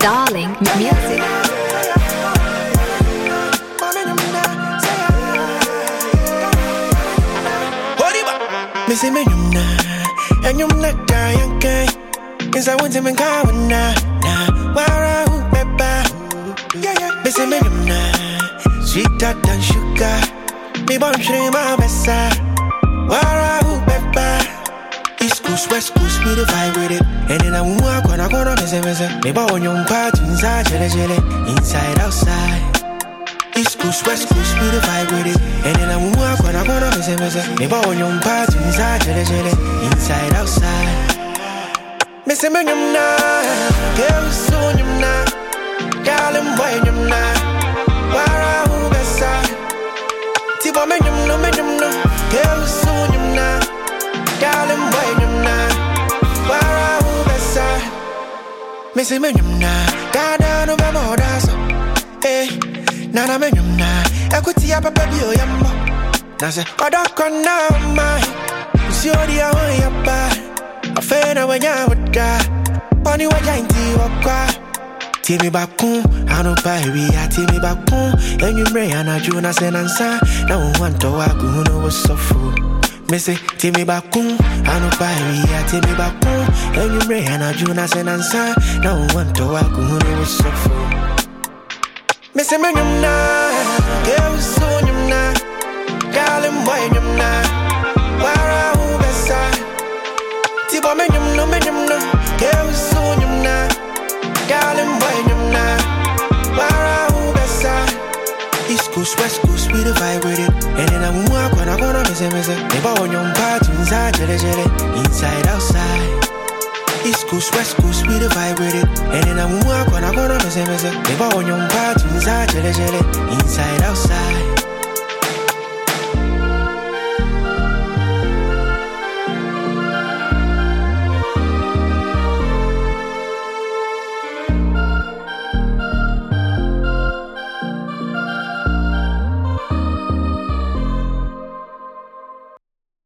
Darling Music. Missy me yumna, and yumna giant guy. Cause I want to make a na wara pepper. Yeah. Missy me yumna, sweeter than sugar. Me bun shrimp my bessa. Wara pepper. East Coast, West Coast, we the vibe with it. And then I walk when I gonna miss it. Me bun yung party inside, jelly, inside, outside. East Coast, West Coast, we the vibe with it. And then I walk when I gonna miss it. Me bun yung party inside, jelly, inside, outside. Missy me yumna, girl soon yumna, darling boy yumna, wara bessa. Tiba me yumna, girl soon yumna, darling boy yumna, wara bessa. Missy me yumna, gada no me modaso, nana me yumna, ekuti ya papa bio yambo. Na se odakona mai, usi odi ya wan yapa. Afena wanya wada, pani wajainti wakwa. Timi bakun, anu baby ya timi bakun. Enyu mre anaju na senansa, na uwanto wagu huno wasofu. Mese timi bakun, anu baby ya timi bakun. Enyu mre anaju na senansa, na uwanto wagu huno wasofu. Mese me nyumna, girl so nyumna, darling boy nyumna, wara ubesa. Tiba me nyumna, girl so nyumna, darling boy nyumna, wara ubesa. East Coast, West Coast, we the vibe with it. And then I walk when I gonna miss it. Me bun yung party inside, jelly, inside, outside. East Coast, West Coast, we the vibe with it. And then I walk when I gonna miss it. Me bun yung party inside, jelly, inside, outside.